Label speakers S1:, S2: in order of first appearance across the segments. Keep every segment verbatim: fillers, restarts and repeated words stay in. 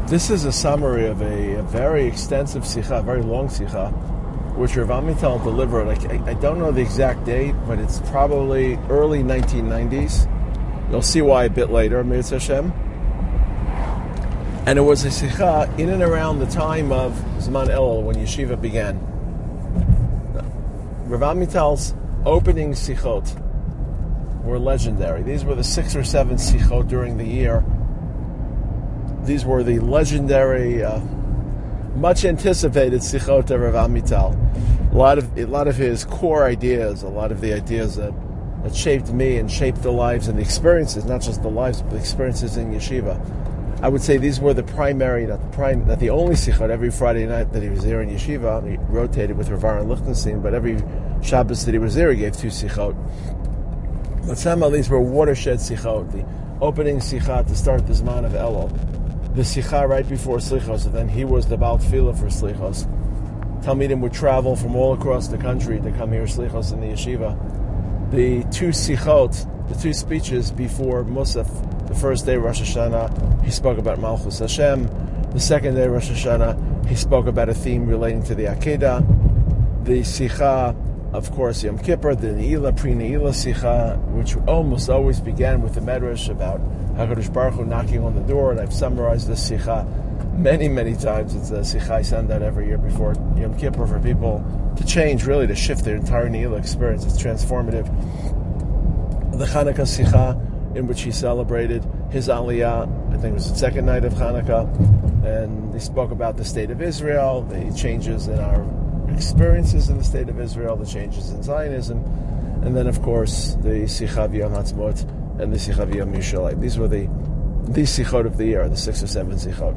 S1: This is a summary of a, a very extensive sikha, a very long sikha, which Rav Amital delivered. I, I don't know the exact date, but it's probably early nineteen nineties. You'll see why a bit later, Mirz Hashem. And it was a sikha in and around the time of Zman Elul, when yeshiva began. Rav Amital's opening sichot were legendary. These were the six or seven sichot during the year. These were the legendary, uh, much anticipated sichot of Rav Amital. A lot of a lot of his core ideas, a lot of the ideas that, that shaped me and shaped the lives and the experiences, not just the lives, but the experiences in yeshiva. I would say these were the primary, not the prime, not the only sichot. Every Friday night that he was there in yeshiva, he rotated with Rav Aaron Lichtenstein, but every Shabbos that he was there, he gave two sichot. But some of these were watershed sichot. The opening sikha to start the Zman of Elul. The sikha right before Slichos, and then he was the Baal Tefillah for Slichos. Talmidim would travel from all across the country to come hear Slichos in the yeshiva. The two sichot, the two speeches before Musaf, the first day Rosh Hashanah, he spoke about Malchus Hashem. The second day Rosh Hashanah, he spoke about a theme relating to the Akedah. The sikha, of course, Yom Kippur, the Ne'ilah, pre-Ne'ilah sikha, which almost always began with the Medrash about HaKadosh Baruch Hu knocking on the door, and I've summarized this sikha many, many times. It's a sikha I send out every year before Yom Kippur for people to change, really to shift their entire Ne'ilah experience. It's transformative. The Chanukah sikha, in which he celebrated his Aliyah, I think it was the second night of Chanukah, and he spoke about the state of Israel, the changes in our experiences in the state of Israel, the changes in Zionism, and then, of course, the sikha of Yom Ha'atzmaut and the sikha of Yom Yerushalayim. These were the these sichot of the year, the six or seven sichot.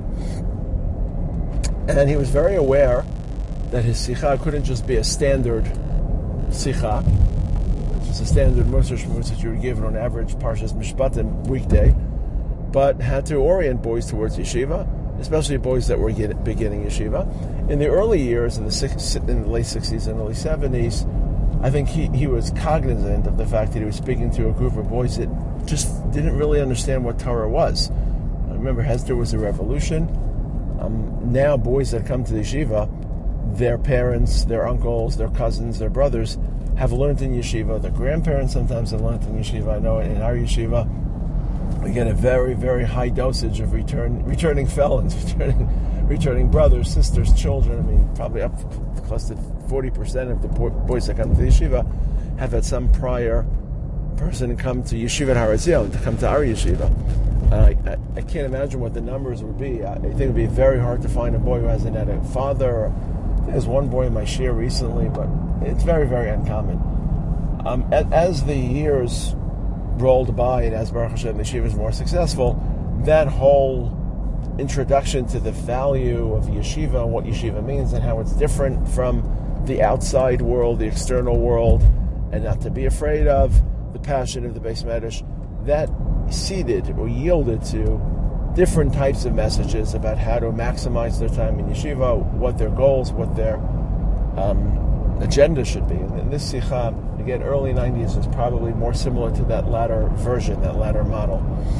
S1: And he was very aware that his sikha couldn't just be a standard sikha, which is a standard Musar Shmuz that you were given on average Parshas Mishpatim weekday, but had to orient boys towards yeshiva, especially boys that were beginning yeshiva. In the early years, in the, six, in the late sixties and early seventies, I think he, he was cognizant of the fact that he was speaking to a group of boys that just didn't really understand what Torah was. I remember Hesder was a revolution. Um, now boys that come to the yeshiva, their parents, their uncles, their cousins, their brothers have learned in yeshiva. Their grandparents sometimes have learned in yeshiva. I know in our yeshiva, we get a very, very high dosage of return, returning felons, returning returning brothers, sisters, children. I mean, probably up close to forty percent of the boys that come to the yeshiva have had some prior person come to Yeshiva Har Etzion, to come to our yeshiva. Uh, I, I, I can't imagine what the numbers would be. I, I think it would be very hard to find a boy who hasn't had a father. Or, there's one boy in my share recently, but it's very, very uncommon. Um, as, as the years rolled by and as Baruch Hashem the yeshiva is more successful, that whole introduction to the value of yeshiva and what yeshiva means and how it's different from the outside world, the external world, and not to be afraid of, the passion of the Beis Medrash, that seeded or yielded to different types of messages about how to maximize their time in yeshiva, what their goals, what their um, agenda should be. And this sikha, again, early nineties, is probably more similar to that latter version, that latter model.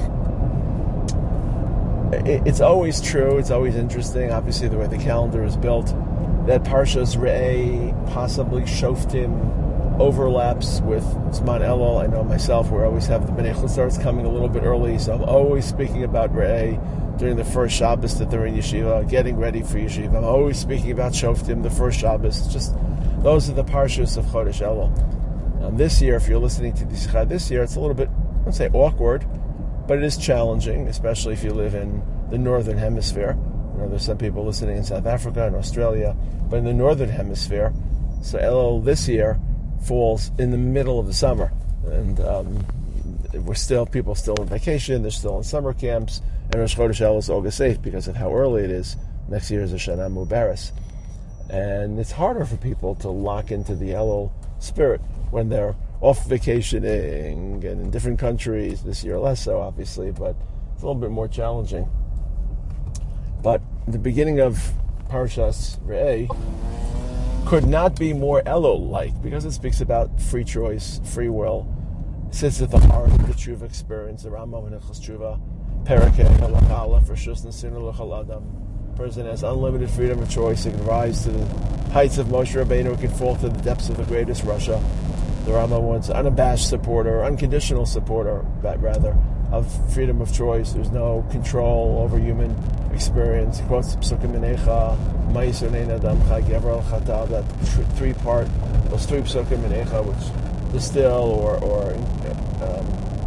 S1: It's always true, it's always interesting, obviously the way the calendar is built, that Parshas Re'eh, possibly Shoftim, overlaps with Zman Elul. I know myself, we always have the Bnei Chutzlaretz coming a little bit early, so I'm always speaking about Re'eh during the first Shabbos that they're in yeshiva, getting ready for yeshiva. I'm always speaking about Shoftim, the first Shabbos. Just those are the Parshas of Chodesh Elul. Um, this year, if you're listening to the Sikha this year, it's a little bit, I wouldn't say awkward, but it is challenging, especially if you live in the Northern Hemisphere. You know, there's some people listening in South Africa and Australia, but in the Northern Hemisphere, so Elul this year falls in the middle of the summer, and um, we're still people still on vacation. They're still in summer camps, and Rosh Chodesh Elul is August eighth because of how early it is. Next year is a Shana Mubaris, and it's harder for people to lock into the Elul spirit when they're off vacationing and in different countries. This year less so, obviously, but it's a little bit more challenging. But the beginning of Parshas Re'eh could not be more Elul-like, because it speaks about free choice, free will. It sits at the heart of the Tshuva experience, the Rambam and Hilchos Tshuva. Perakeh Halakha Aleph Reshus Nesinu L'Chol Adam. Person has unlimited freedom of choice. He can rise to the heights of Moshe Rabbeinu. He can fall to the depths of the greatest Russia. The Rambam wants unabashed supporter, unconditional supporter, that rather, of freedom of choice. There's no control over human experience. He quotes Psukim Minecha, Ma'isur Nein Adam Chai Gever Al Chata, that three part, those three Psukim Minecha, which distill or, or um,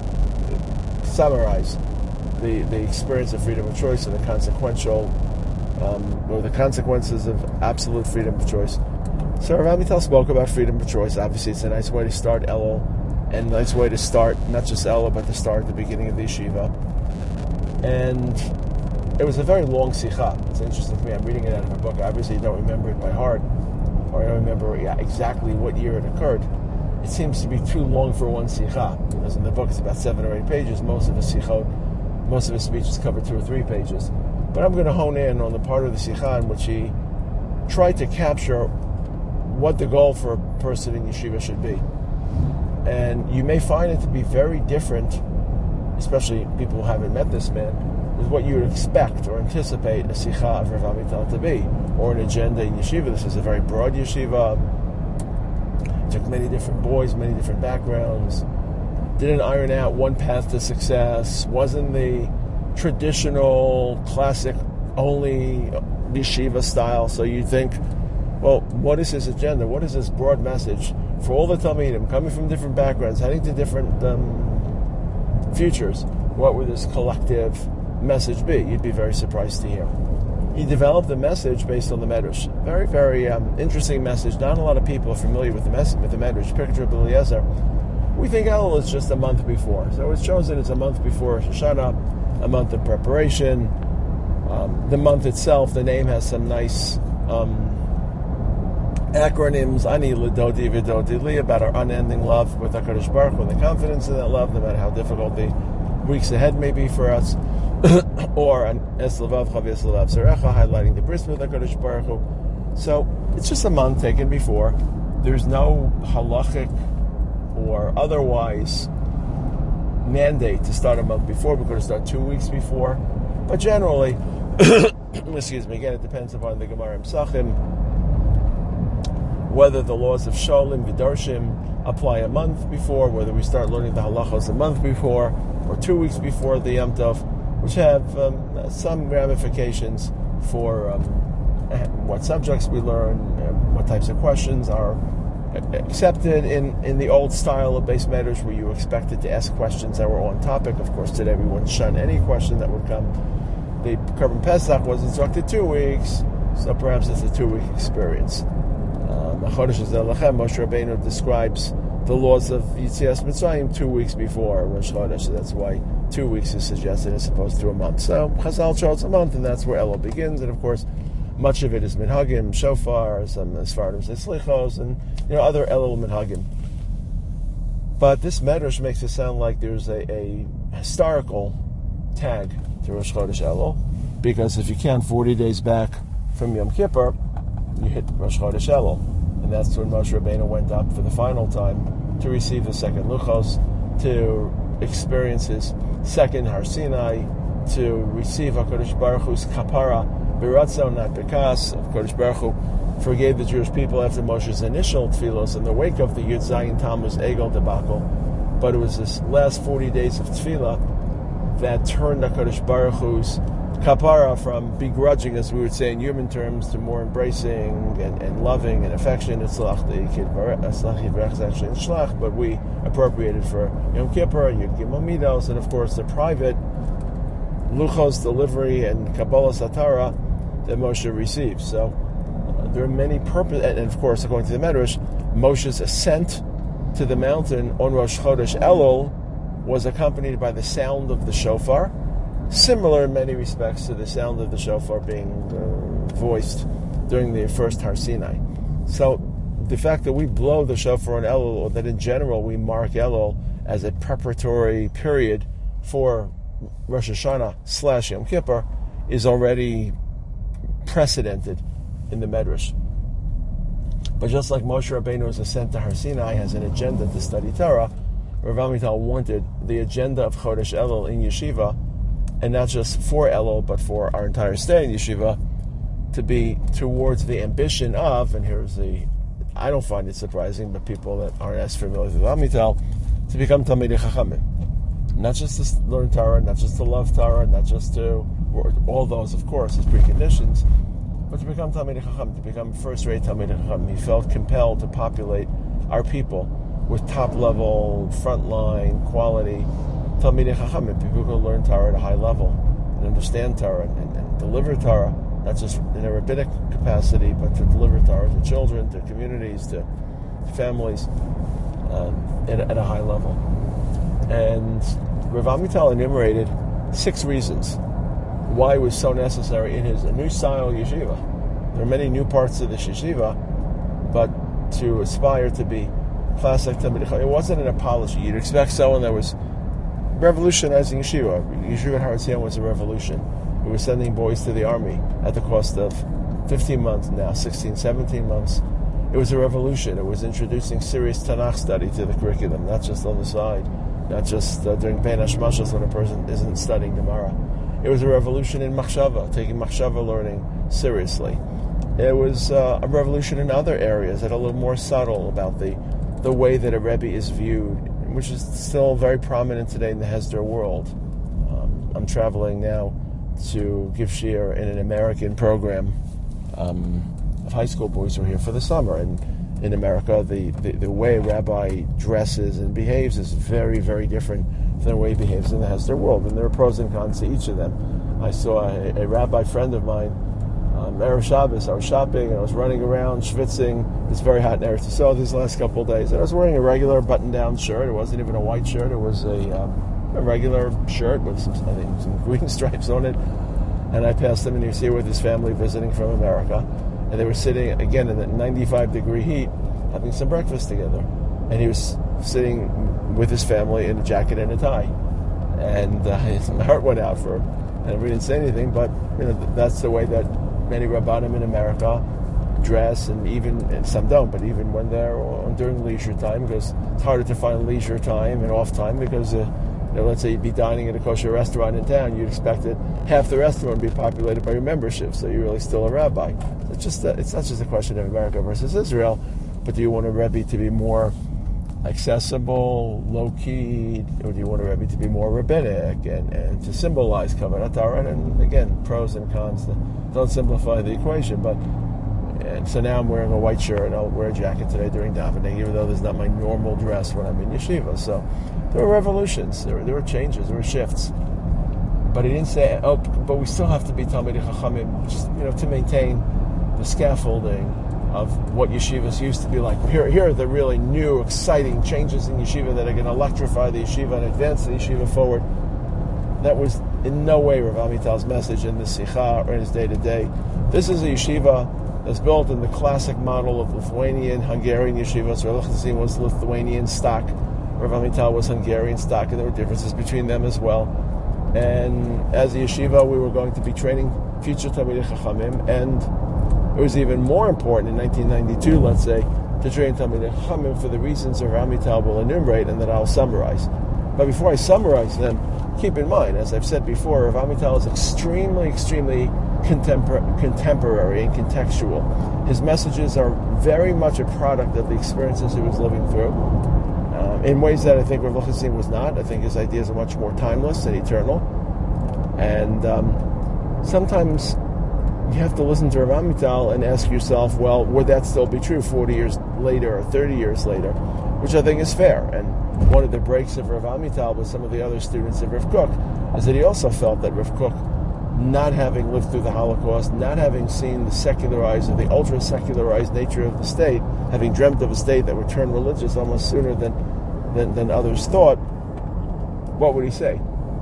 S1: summarize the, the experience of freedom of choice and the consequential Um, or the consequences of absolute freedom of choice. So Rav Amital spoke about freedom of choice. Obviously, it's a nice way to start Elul, and a nice way to start not just Elul, but to start at the beginning of the yeshiva. And it was a very long sikha. It's interesting to me. I'm reading it out of a book. I obviously don't remember it by heart, or I don't remember exactly what year it occurred. It seems to be too long for one sikha, because in the book it's about seven or eight pages. Most of the sikhot, most of his speeches cover two or three pages. But I'm going to hone in on the part of the Sikha in which he tried to capture what the goal for a person in yeshiva should be. And you may find it to be very different, especially people who haven't met this man, with what you would expect or anticipate a Sikha of Rav Amital to be, or an agenda in yeshiva. This is a very broad yeshiva. Took many different boys, many different backgrounds. Didn't iron out one path to success. Wasn't the traditional, classic, only yeshiva style. So you think, well, what is his agenda? What is this broad message for all the Talmidim coming from different backgrounds, heading to different um, futures? What would this collective message be? You'd be very surprised to hear. He developed a message based on the Medrash. Very, very um, interesting message. Not a lot of people are familiar with the message, with the Medrash. Pirkei Rabbi Eliezer. We think Elul is just a month before. So it's chosen as a month before Rosh Hashanah, a month of preparation. Um, the month itself, the name has some nice um, acronyms. Ani L'Dodi V'Dodi Li, about our unending love with HaKadosh Baruch Hu, and the confidence in that love, no matter how difficult the weeks ahead may be for us. Or an Es Levavcha V'Es Levav Zarecha, highlighting the bris with HaKadosh Baruch Hu. So it's just a month taken before. There's no halachic or otherwise mandate to start a month before. We're going to start two weeks before. But generally, excuse me, again, it depends upon the Gemara Psachim, whether the laws of Sholim, V'Darshim apply a month before, whether we start learning the halachos a month before, or two weeks before the Yom Tov, which have um, some ramifications for um, what subjects we learn, uh, what types of questions are accepted in, in the old style of Beis Medrash, where you expected to ask questions that were on topic. Of course, today we wouldn't shun any question that would come. The Korban Pesach was instructed two weeks, so perhaps it's a two-week experience. Chodesh Hazeh Lachem, Moshe Rabbeinu describes the laws of Yitzias Mitzrayim two weeks before Rosh Chodesh, so that's why two weeks is suggested as opposed to a month. So Chazal chose a month, and that's where Elul begins, and of course, much of it is minhagim, shofar, some Sfardim slichos, and you know other Elul minhagim. But this Medrash makes it sound like there's a, a historical tag to Rosh Chodesh Elul, because if you count forty days back from Yom Kippur, you hit Rosh Chodesh Elul, and that's when Moshe Rabbeinu went up for the final time to receive the second Luchos, to experience his second Har Sinai, to receive HaKadosh Baruch Hu's kapara. Biratzon, not Bekas. HaKadosh Baruch Hu forgave the Jewish people after Moshe's initial tefillos in the wake of the Yud Zayin Tammuz Egel debacle. But it was this last forty days of tefillah that turned HaKadosh Baruch Hu's kapara from begrudging, as we would say in human terms, to more embracing and, and loving and affection. It's actually in Shlach, but we appropriated for Yom Kippur, Yud Gimel Midos, and of course the private Luchos delivery and Kabbalah Satara that Moshe receives. So uh, there are many purposes, and, and of course, according to the Medrash, Moshe's ascent to the mountain on Rosh Chodesh Elul was accompanied by the sound of the shofar, similar in many respects to the sound of the shofar being uh, voiced during the first Har Sinai. So the fact that we blow the shofar on Elul, or that in general we mark Elul as a preparatory period for Rosh Hashanah slash Yom Kippur, is already precedented in the Medrash. But just like Moshe Rabbeinu's ascent to Har Sinai has an agenda to study Torah, Rav Amital wanted the agenda of Chodesh Elul in Yeshiva and not just for Elul, but for our entire stay in yeshiva, to be towards the ambition of, and here's the, I don't find it surprising, but people that aren't as familiar with Amital, to become Talmidei Chachamim. Not just to learn Torah, not just to love Torah, not just to, all those, of course, as preconditions, but to become Talmidei Chacham, to become first-rate Talmidei Chacham. He felt compelled to populate our people with top-level, front-line, quality Talmidei Chacham, people who learn Torah at a high level and understand Torah and, and deliver Torah, not just in a rabbinic capacity, but to deliver Torah to children, to communities, to families um, at, at a high level. And Rav Amital enumerated six reasons why it was so necessary in his new style yeshiva. There are many new parts of the yeshiva, but to aspire to be classic Talmidei Chacham, it wasn't an apology. You'd expect someone that was revolutionizing yeshiva. Yeshiva at Har Etzion was a revolution. We were sending boys to the army at the cost of fifteen months, now sixteen, seventeen months. It was a revolution. It was introducing serious Tanakh study to the curriculum, not just on the side, not just uh, during Bein Hashmashas when a person isn't studying Gemara. It was a revolution in Machshava, taking Machshava learning seriously. It was uh, a revolution in other areas that are a little more subtle about the, the way that a Rebbe is viewed, which is still very prominent today in the Hesder world. Um, I'm traveling now to give shiur in an American program um, of high school boys who are here for the summer. And in America, the, the, the way a rabbi dresses and behaves is very, very different than the way he behaves in the Hesder world. And there are pros and cons to each of them. I saw a, a rabbi friend of mine, um, Erev Shabbos, I was shopping, and I was running around, schwitzing. It's very hot in Eretz Yisrael these last couple of days. And I was wearing a regular button-down shirt. It wasn't even a white shirt. It was a, um, a regular shirt with some, I think, some green stripes on it. And I passed him, and he was here with his family visiting from America. And they were sitting, again, in that ninety-five degree heat, having some breakfast together. And he was sitting with his family in a jacket and a tie. And uh, his heart went out for him. And we didn't say anything, but you know that's the way that many Rabbanim in America dress, and even, and some don't, but even when they're on, during leisure time, because it's harder to find leisure time and off time, because uh, you know, let's say you'd be dining at a kosher restaurant in town, you'd expect that half the restaurant would be populated by your membership, so you're really still a rabbi. It's just a, it's not just a question of America versus Israel, but do you want a Rebbe to be more accessible, low-key, or do you want a Rebbe to be more rabbinic and, and to symbolize Kavanat Torah? And again, pros and cons. Don't simplify the equation, but and so now I'm wearing a white shirt and I'll wear a jacket today during davening, even though there's not my normal dress when I'm in yeshiva. So there were revolutions, there were, there were changes, there were shifts. But he didn't say, oh, but we still have to be Talmidei Chachamim, just, you know, to maintain the scaffolding of what yeshivas used to be like. Here, here are the really new, exciting changes in yeshiva that are going to electrify the yeshiva and advance the yeshiva forward. That was in no way Rav Amital's message in the Sikha or in his day-to-day. This is a yeshiva that's built in the classic model of Lithuanian, Hungarian yeshivas. Rav Chazim was Lithuanian stock. Rav Amital was Hungarian stock, and there were differences between them as well. And as a yeshiva, we were going to be training future Talmidei Chachamim, and it was even more important in nineteen ninety-two, let's say, to train Talmidei Chachamim for the reasons that Rav Amital will enumerate and that I'll summarize. But before I summarize them, keep in mind, as I've said before, Rav Amital is extremely, extremely contempor- contemporary and contextual. His messages are very much a product of the experiences he was living through, uh, in ways that I think Rav Chazim was not. I think his ideas are much more timeless and eternal. And um, sometimes you have to listen to Rav Amital and ask yourself, well, would that still be true forty years later or thirty years later? Which I think is fair. And one of the breaks of Rav Amital with some of the other students of Rav Kook is that he also felt that Rav Kook, not having lived through the Holocaust, not having seen the secularized or the ultra-secularized nature of the state, having dreamt of a state that would turn religious almost sooner than, than, than others thought, what would he say?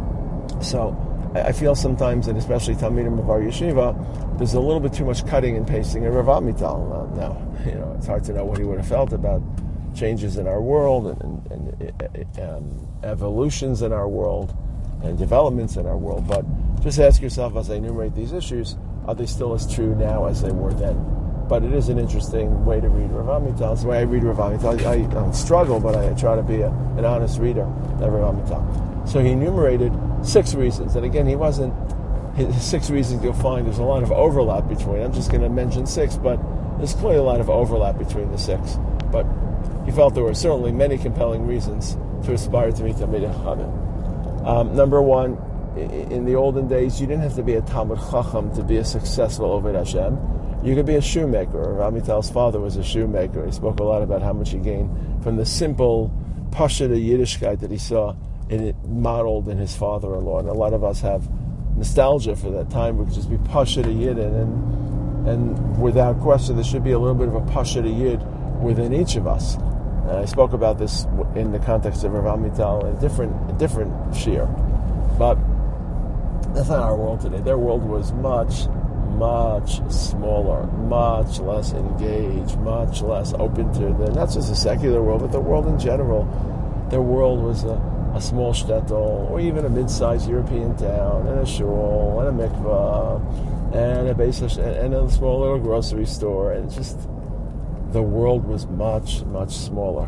S1: So I feel sometimes, and especially Talmidim of our yeshiva, there's a little bit too much cutting and pasting in Rav Amital. Uh, now, you know, it's hard to know what he would have felt about changes in our world and, and, and um, evolutions in our world and developments in our world. But just ask yourself, as I enumerate these issues, are they still as true now as they were then? But it is an interesting way to read Rav Amital. It's the way I read Rav Amital. I, I, I struggle, but I try to be a, an honest reader of Rav Amital. So he enumerated Six reasons. And again, he wasn't, his six reasons you'll find there's a lot of overlap between. I'm just going to mention six, but there's clearly a lot of overlap between the six. But he felt there were certainly many compelling reasons to aspire to be Talmidei Chachamim. Um, number one, in the olden days, you didn't have to be a Talmid Chacham to be a successful Oved Hashem. You could be a shoemaker. Rav Amital's father was a shoemaker. He spoke a lot about how much he gained from the simple Pashut Yiddishkeit that he saw in it modeled in his father-in-law. And a lot of us have nostalgia for that time. We could just be Pashut Yidden, and and without question, there should be a little bit of a Pashut Yid within each of us. And I spoke about this in the context of Rav Amital in a different, a different shir. But that's not our world today. Their world was much, much smaller, much less engaged, much less open to the, not just the secular world, but the world in general. Their world was a, a small shtetl, or even a mid-sized European town, and a shul, and a mikvah, and a base, and a small little grocery store, and just the world was much, much smaller.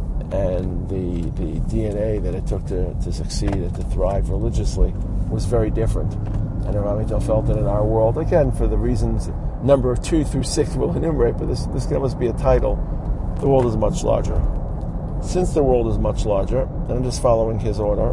S1: And the the D N A that it took to, to succeed and to thrive religiously was very different. And Rav Amital felt that in our world, again, for the reasons number two through six we'll enumerate, but this, this must be a title, the world is much larger. Since the world is much larger, and I'm just following his order,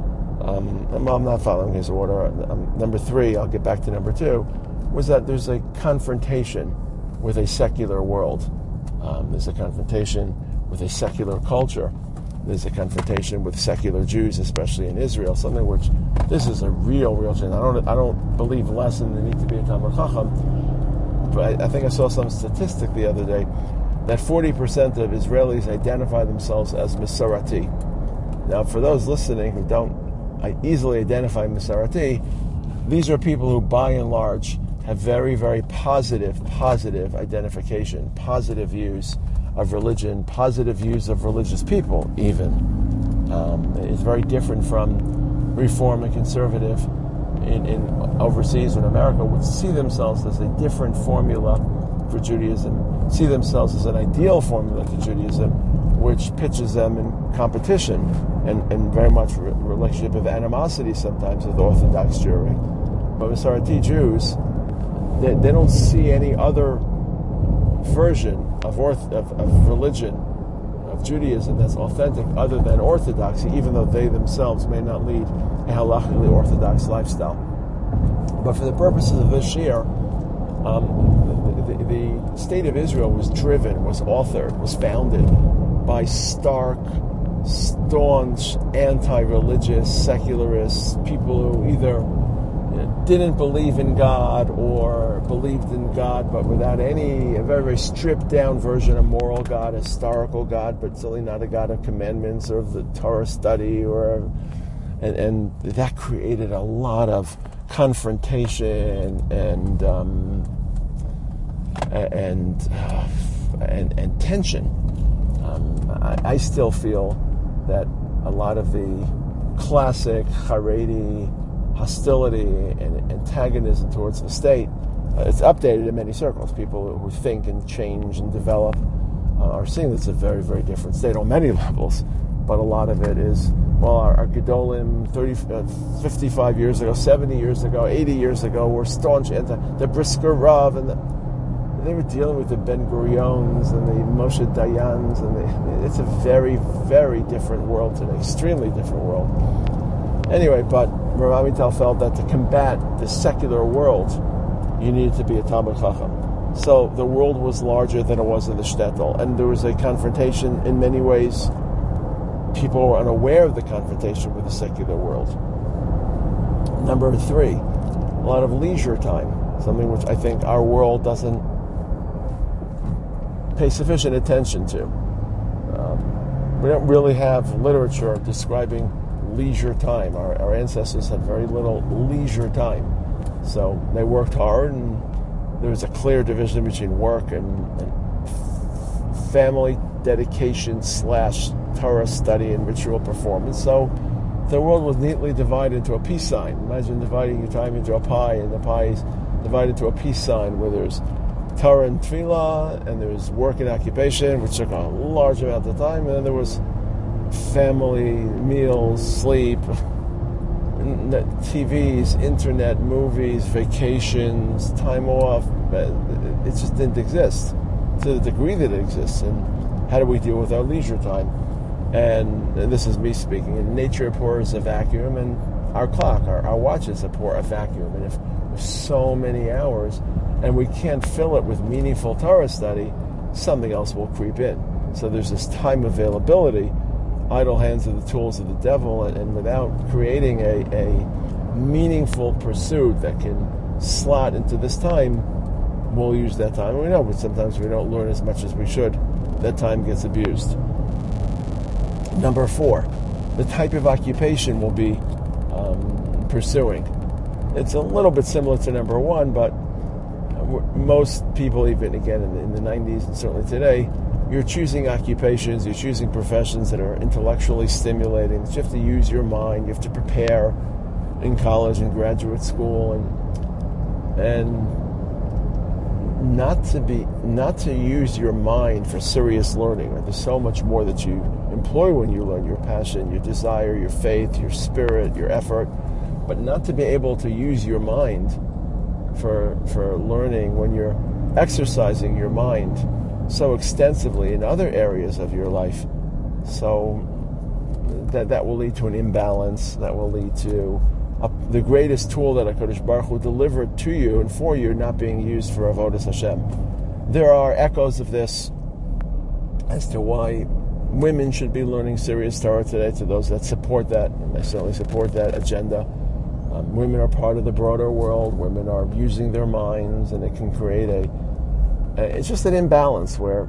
S1: um, I'm not following his order, um, number three, I'll get back to number two, was that there's a confrontation with a secular world. Um, there's a confrontation with a secular culture. There's a confrontation with secular Jews, especially in Israel, something which, this is a real, real change. I don't I don't believe less in the need to be a Talmid Chacham, but I, I think I saw some statistic the other day that forty percent of Israelis identify themselves as Masorati. Now, for those listening who don't I easily identify Masorati, these are people who, by and large, have very, very positive, positive identification, positive views of religion, positive views of religious people, even. Um, it's very different from Reform and Conservative in, in overseas in America, which see themselves as a different formula for Judaism, see themselves as an ideal formula to Judaism, which pitches them in competition and, and very much re- relationship of animosity sometimes with Orthodox Jewry. But Masorti Jews, they, they don't see any other version of, orth, of, of religion, of Judaism that's authentic other than Orthodoxy, even though they themselves may not lead a halachically Orthodox lifestyle. But for the purposes of this year, um, the, the, the state of Israel was driven, was authored, was founded by stark, staunch, anti-religious, secularists, people who either didn't believe in God or believed in God, but without any, a very, very stripped down version of moral God, historical God, but certainly not a God of commandments or of the Torah study, or and, and that created a lot of confrontation and um, and, uh, and and tension. Um, I, I still feel that a lot of the classic Haredi hostility and antagonism towards the state, uh, it's updated in many circles. People who think and change and develop uh, are seeing that it's a very, very different state on many levels. But a lot of it is, well, our, our Gedolim thirty, uh, fifty-five years ago, seventy years ago, eighty years ago were staunch anti, the Brisker Rav, and the, they were dealing with the Ben Gurions and the Moshe Dayans, and the, it's a very, very different world today, extremely different world. Anyway, but Rav Amital felt that to combat the secular world, you needed to be a Talmid Chacham. So the world was larger than it was in the shtetl, and there was a confrontation in many ways. People were unaware of the confrontation with the secular world. Number three, a lot of leisure time, something which I think our world doesn't pay sufficient attention to. Um, we don't really have literature describing leisure time. Our, our ancestors had very little leisure time. So they worked hard, and there was a clear division between work and, and family dedication slash Torah study and ritual performance. So the world was neatly divided into a peace sign. Imagine dividing your time into a pie, and the pie is divided into a peace sign where there's Torah and Tefillah, and there's work and occupation, which took a large amount of time, and then there was family, meals, sleep, T Vs, internet, movies, vacations, time off, it just didn't exist to the degree that it exists. And how do we deal with our leisure time? And, and this is me speaking. And nature abhors a vacuum, and our clock, our, our watches abhor a vacuum. And if there's so many hours and we can't fill it with meaningful Torah study, something else will creep in. So there's this time availability. Idle hands are the tools of the devil, and, and without creating a, a meaningful pursuit that can slot into this time, we'll use that time. We know, but sometimes we don't learn as much as we should. That time gets abused. Number four, the type of occupation we'll be um, pursuing. It's a little bit similar to number one, but most people, even again in the, in the nineties and certainly today, you're choosing occupations, you're choosing professions that are intellectually stimulating. You have to use your mind, you have to prepare in college and graduate school, and and not to be not to use your mind for serious learning. Right? There's so much more that you employ when you learn: your passion, your desire, your faith, your spirit, your effort, but not to be able to use your mind for for learning when you're exercising your mind so extensively in other areas of your life. So that that will lead to an imbalance. That will lead to a, the greatest tool that HaKadosh Baruch Hu delivered to you and for you not being used for Avodas Hashem. There are echoes of this as to why women should be learning serious Torah today, to those that support that, and I certainly support that agenda. Um, women are part of the broader world. Women are using their minds, and it can create a it's just an imbalance where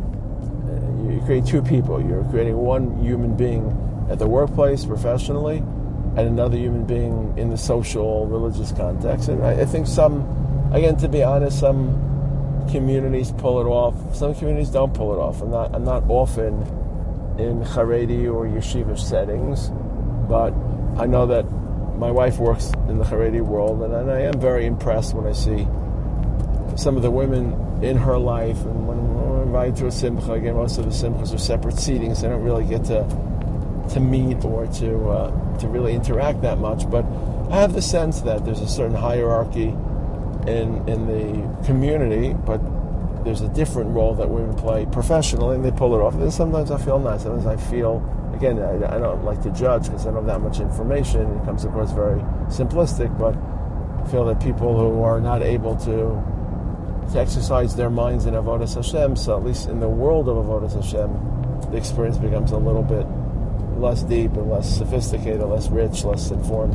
S1: you create two people. You're creating one human being at the workplace, professionally, and another human being in the social, religious context. And I, I think some, again, to be honest, some communities pull it off. Some communities don't pull it off. I'm not, I'm not often in Haredi or yeshiva settings, but I know that my wife works in the Haredi world, and, and I am very impressed when I see some of the women in her life. And when we're invited to a simcha, again, most of the simchas are separate seatings, so they don't really get to to meet or to uh, to really interact that much. But I have the sense that there's a certain hierarchy in in the community, but there's a different role that women play professionally, and they pull it off. And sometimes I feel nice. Sometimes I feel, again, I, I don't like to judge because I don't have that much information. It comes across very simplistic, but I feel that people who are not able to to exercise their minds in Avodas Hashem, so at least in the world of Avodas Hashem, the experience becomes a little bit less deep and less sophisticated, less rich, less informed.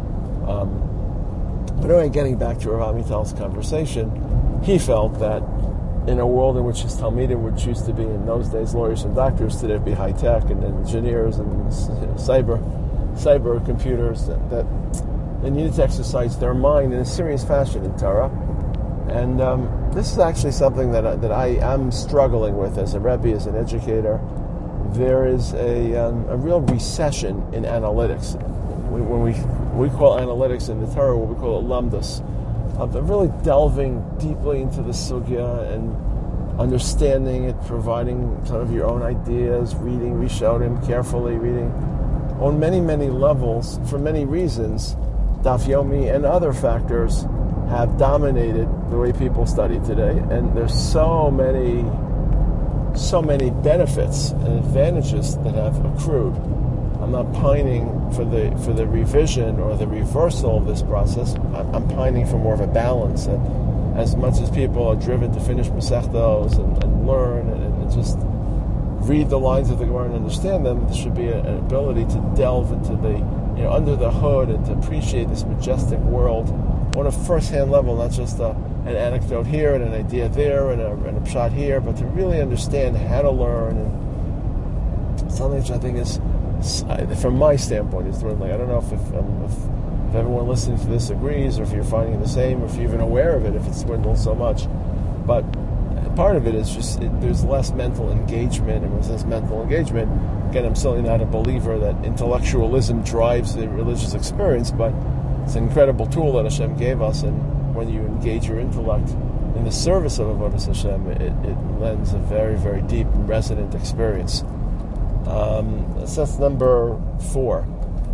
S1: Um, but anyway, getting back to Rav Amital's conversation, he felt that in a world in which his Talmidim would choose to be, in those days, lawyers and doctors, today it'd be high tech and engineers and you know, cyber, cyber computers, that, that they needed to exercise their mind in a serious fashion in Torah. And um, this is actually something that I, that I am struggling with as a Rebbe, as an educator. There is a, um, a real recession in analytics. We, when we we call analytics in the Torah, what we call it lamdas, of really delving deeply into the sugya and understanding it, providing sort of your own ideas, reading Rishonim carefully, reading on many, many levels, for many reasons. Daf Yomi and other factors have dominated the way people study today, and there's so many so many benefits and advantages that have accrued. I'm not pining for the for the revision or the reversal of this process. I'm, I'm pining for more of a balance, and as much as people are driven to finish Masechtos and, and learn and, and just read the lines of the Gemara and understand them, there should be a, an ability to delve into the, you know, under the hood and to appreciate this majestic world on a first-hand level, not just a, an anecdote here and an idea there and a, and a pshat here, but to really understand how to learn. And something which I think is, from my standpoint, is dwindling. I don't know if if, um, if if everyone listening to this agrees, or if you're finding the same, or if you're even aware of it, if it's dwindled so much. But part of it is just it, there's less mental engagement, and with less mental engagement, again, I'm certainly not a believer that intellectualism drives the religious experience, but it's an incredible tool that Hashem gave us, and when you engage your intellect in the service of Avodas Hashem, it, it lends a very, very deep and resonant experience. Um, so that's number four.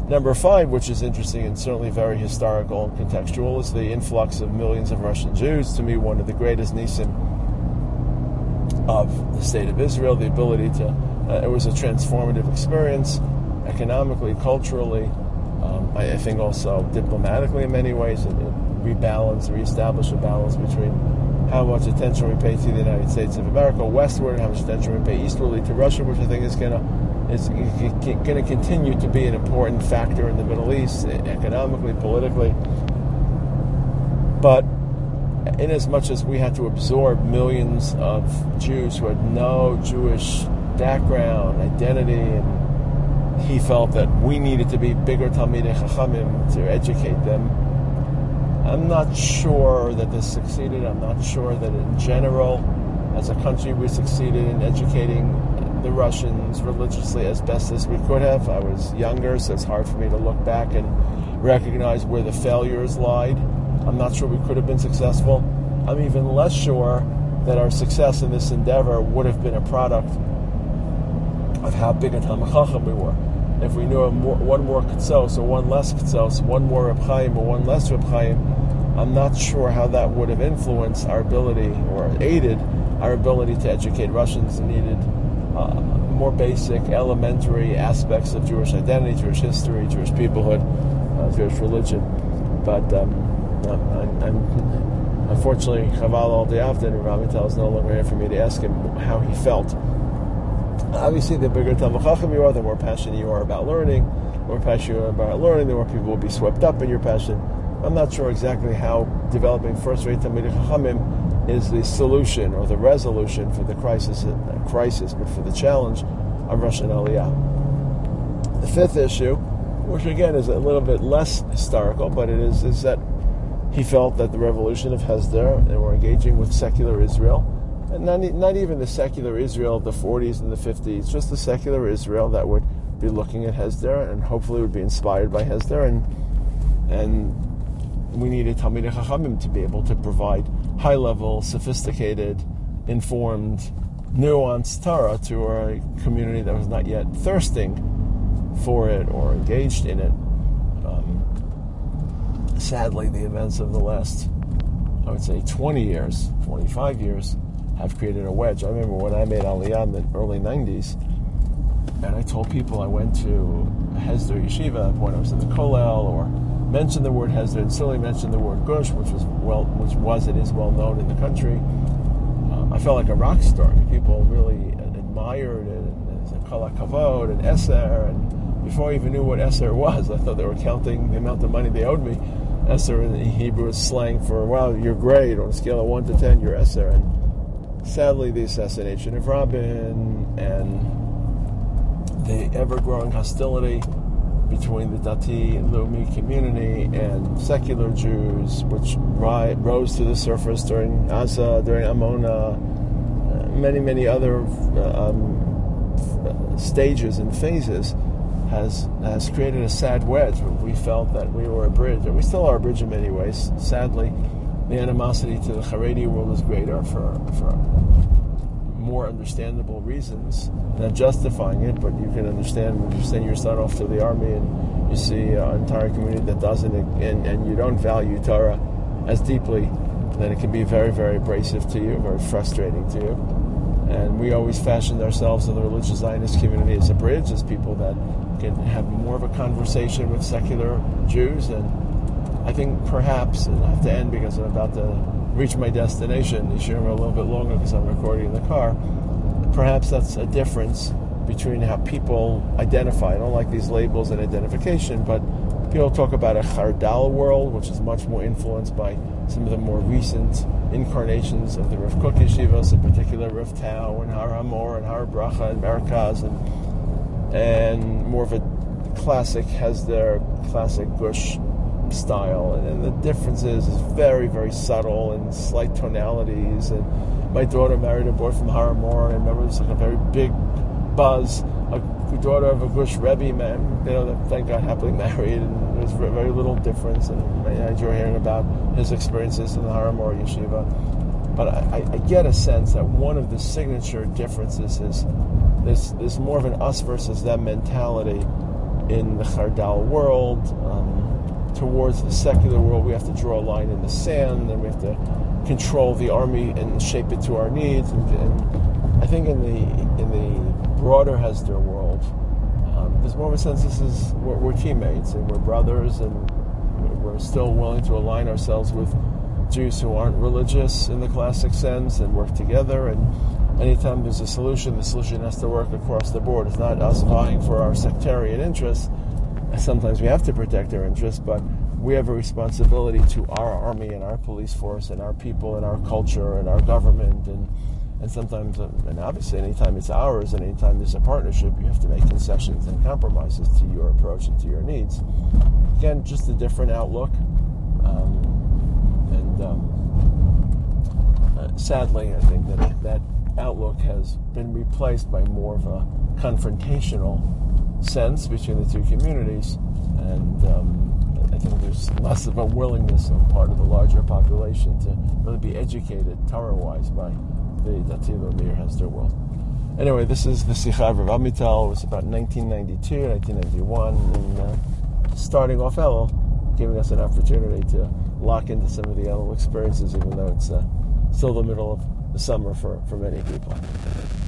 S1: Number five, which is interesting and certainly very historical and contextual, is the influx of millions of Russian Jews. To me, one of the greatest nisim of the state of Israel. The ability to, uh, it was a transformative experience, economically, culturally, um, I, I think also diplomatically in many ways. It, it rebalanced, reestablished a balance between how much attention we pay to the United States of America westward and how much attention we pay eastwardly to Russia, which I think is going to is going to continue to be an important factor in the Middle East, economically, politically. But in as much as we had to absorb millions of Jews who had no Jewish background, identity, and he felt that we needed to be bigger Talmidei Chachamim to educate them, I'm not sure that this succeeded. I'm not sure that in general, as a country, we succeeded in educating the Russians religiously as best as we could have. I was younger, so it's hard for me to look back and recognize where the failures lied. I'm not sure we could have been successful. I'm even less sure that our success in this endeavor would have been a product of how big a Talmid Chacham we were. If we knew a more, one more Ketzos or one less Ketzos, one more Reb Chaim or one less Reb Chaim, I'm not sure how that would have influenced our ability or aided our ability to educate Russians who needed uh, more basic, elementary aspects of Jewish identity, Jewish history, Jewish peoplehood, uh, Jewish religion. But um, I'm, I'm unfortunately, Chaval al Diavdin, Rabbi Tal is no longer here for me to ask him how he felt. Obviously, the bigger Talmid Chacham you are, the more passionate you are about learning. The more passionate you are about learning, the more people will be swept up in your passion. I'm not sure exactly how developing first-rate Talmidei Chachamim is the solution or the resolution for the crisis, uh, crisis, but for the challenge of Russian Aliyah. The fifth issue, which again is a little bit less historical, but it is, is that he felt that the revolution of Hesder, and we're engaging with secular Israel, and not, not even the secular Israel of the forties and the fifties, just the secular Israel that would be looking at Hesder and hopefully would be inspired by Hesder, and and we needed Talmidei Chachamim to be able to provide high-level, sophisticated, informed, nuanced Torah to a community that was not yet thirsting for it or engaged in it. Um, sadly, the events of the last, I would say, twenty years, twenty-five years, have created a wedge. I remember when I made Aliyah in the early nineties, and I told people I went to Hesder Yeshiva when I was in the Kollel, or mentioned the word Hesder, and silly mentioned the word Gush, which was well, which was and is well known in the country. Um, I felt like a rock star. I mean, people really admired it, and it was a Kol HaKavod and Eser, and before I even knew what Eser was, I thought they were counting the amount of money they owed me. Eser in Hebrew is slang for, wow, you're great. On a scale of one to ten, you're Eser. And sadly, the assassination of Rabin and the ever-growing hostility between the Dati and Leumi community and secular Jews, which ri- rose to the surface during Asa, during Amona, uh, many, many other uh, um, stages and phases, has has created a sad wedge. We felt that we were a bridge, and we still are a bridge in many ways. Sadly, the animosity to the Haredi world is greater for for more understandable reasons, not justifying it, but you can understand when you send your son off to the army and you see an entire community that doesn't, and, and you don't value Torah as deeply, then it can be very, very abrasive to you, very frustrating to you. And we always fashioned ourselves in the religious Zionist community as a bridge, as people that can have more of a conversation with secular Jews. And I think perhaps, and I have to end because I'm about to reach my destination, you should remember a little bit longer because I'm recording in the car, perhaps that's a difference between how people identify. I don't like these labels and identification, but people talk about a Chardal world, which is much more influenced by some of the more recent incarnations of the Rav Kook Yeshivas, in particular Rav Tau and Har Hamor and Har Bracha and Merkaz, and, and more of a classic Hesder, classic Gush style, and, and the difference is, is very, very subtle and slight tonalities. And my daughter married a boy from Har Hamor, and I remember it was like a very big buzz. A daughter of a Gush Rebbe man, you know, that thank God happily married, and there's very little difference. And I enjoy hearing about his experiences in the Har Hamor yeshiva. But I, I get a sense that one of the signature differences is this, this more of an us versus them mentality in the Chardal world. Um, towards the secular world, we have to draw a line in the sand, and we have to control the army and shape it to our needs. And, and I think in the in the broader Hesder world, um, there's more of a sense this is we're, we're teammates and we're brothers, and we're still willing to align ourselves with Jews who aren't religious in the classic sense and work together. And anytime there's a solution, the solution has to work across the board. It's not us vying for our sectarian interests. Sometimes we have to protect our interests, but we have a responsibility to our army and our police force and our people and our culture and our government. And, and sometimes, and obviously anytime it's ours and anytime there's a partnership, you have to make concessions and compromises to your approach and to your needs. Again, just a different outlook. Um, and um, uh, sadly, I think that that outlook has been replaced by more of a confrontational sense between the two communities, and um, I think there's less of a willingness on part of the larger population to really be educated Torah-wise by the Dati Leumi Hesder world. Anyway, this is the Sikha of Rav Amital. It was about nineteen ninety-two, nineteen ninety-one, and uh, starting off Elul, giving us an opportunity to lock into some of the Elul experiences, even though it's uh, still the middle of the summer for, for many people.